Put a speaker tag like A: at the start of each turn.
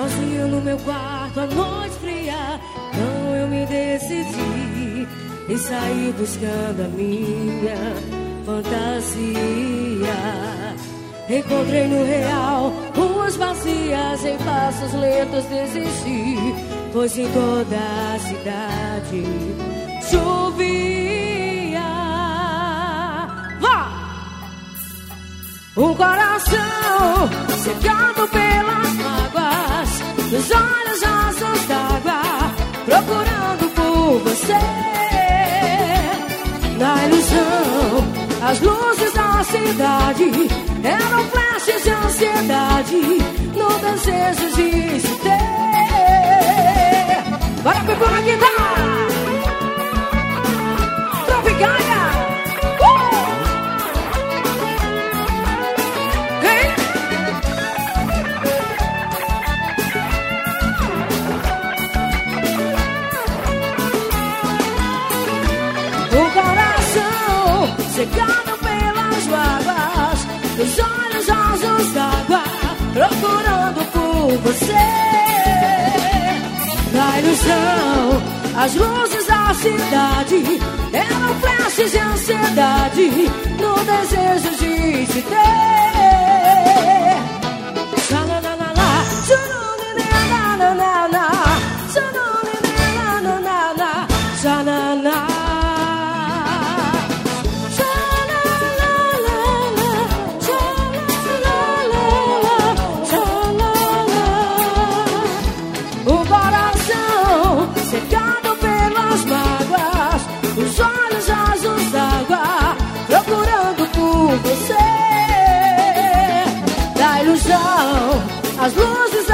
A: sozinho no meu quarto, a noite fria. Então eu me decidi e saí buscando a minha fantasia. Encontrei no real ruas vazias, em passos lentos desisti, pois em toda a cidade chovia. Vá! Um coração secado pelas mágoas, dos olhos rasos d'água, procurando por você. Na ilusão, as luzes da cidade eram flashes de ansiedade, no desejo de se ter. Bora, Pepe, na guitarra! Tropicália! O coração secado pelas mágoas, os olhos rasos d'água, procurando por você. Na ilusão, as luzes da cidade eram flashes de ansiedade, no desejo de te ter. Xananana, xananana, xananana, xananana. Secado pelas mágoas, os olhos rasos d'água, procurando por você. Da ilusão, as luzes